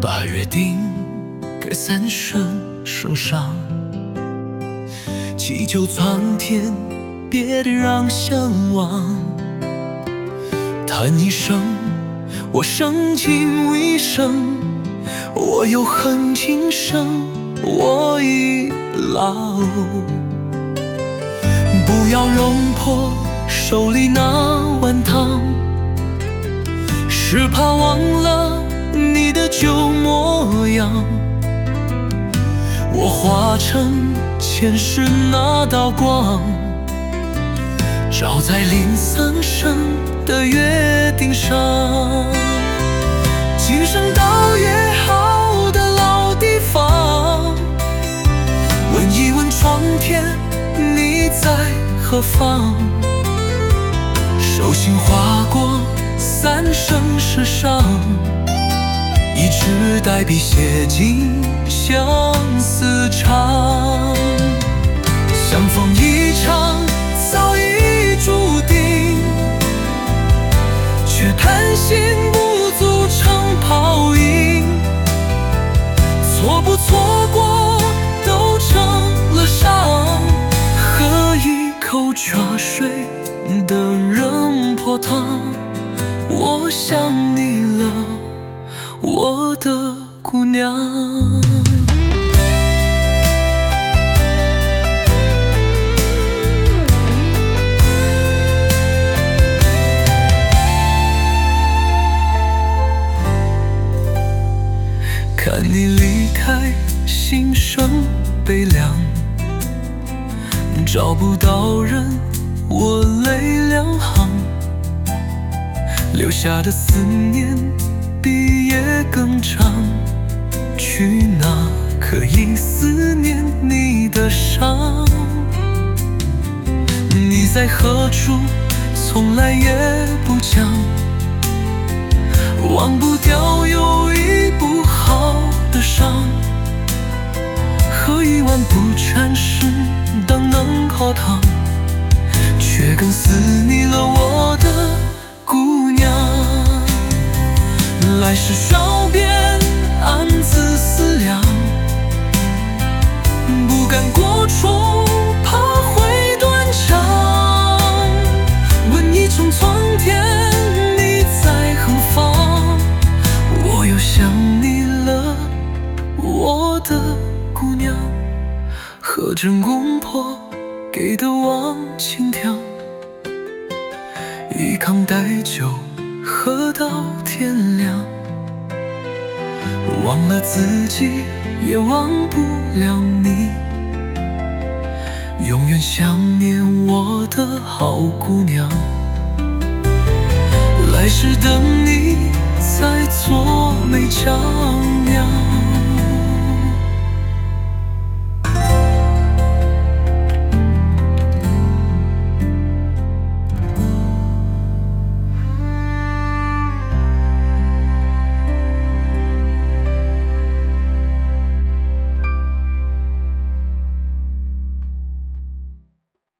把约定给三生圣上，祈求苍天别让相忘。叹一声，我生尽一生，我有恨今生，我已老。不要弄破手里那碗汤，是怕忘了你的旧模样。我化成前世那道光，照在临丧生的约定上。今生到约好的老地方，问一问苍天，你在何方？手心划过三生石上，一支带笔写尽相思长。相逢一场早已注定，却贪心不足成泡影。错不错过都成了伤，喝一口茶水的人破汤。我想你了，我的姑娘。看你离开，心生悲凉，找不到人，我泪两行，留下的思念比夜更长。去哪可以思念你的伤？你在何处，从来也不讲，忘不掉有一不好的伤。喝一碗不沾湿当能喝汤，却更思你了我的姑娘。来世少边暗自思量，不敢过重，怕会断肠。问一声苍天，你在何方？我又想你了，我的姑娘。喝真公婆给的忘情汤，一炕带酒喝到天亮。忘了自己，也忘不了你，永远想念我的好姑娘。来世等你在做美江。